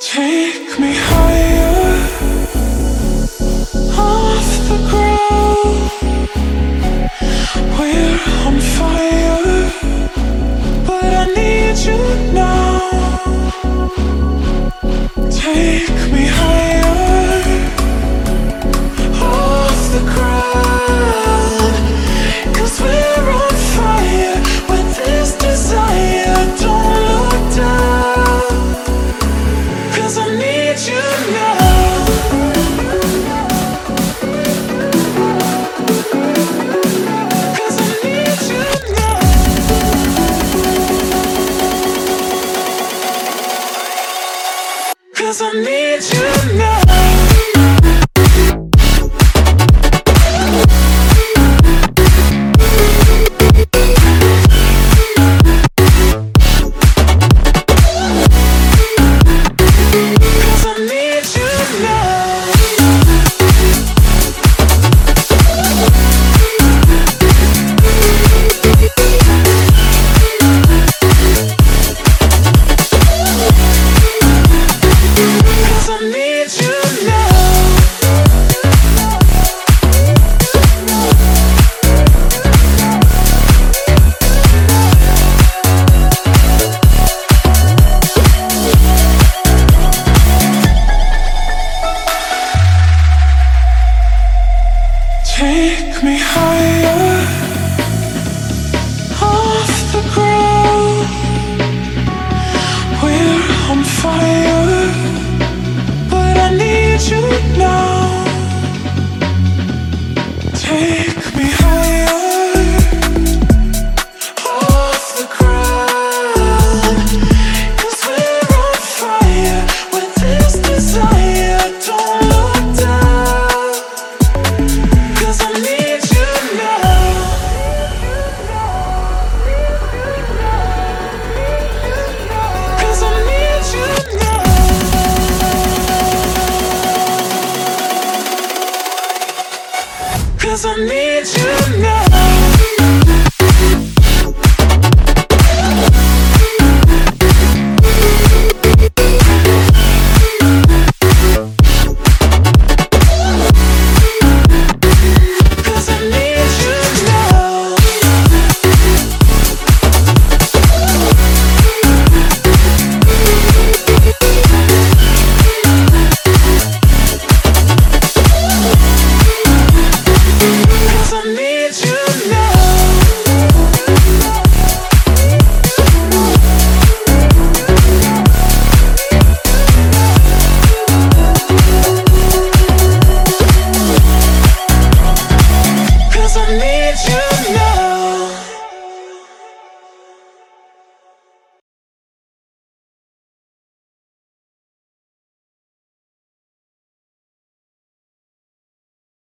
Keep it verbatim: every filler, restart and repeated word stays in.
Take me higher, off the ground. We're on fire, but I need you now. Take me higher, off the ground. 'Cause we're on fire with this desire. Don't look down, 'cause I need you now. Cause I need you now. Cause I need you now. Take me higher, off the ground. We're on fire, but I need you now. Take me higher, off the ground. 'Cause we're on fire with this desire. Don't look down, 'cause I need you now. Cause I need you now. Cause I need you now.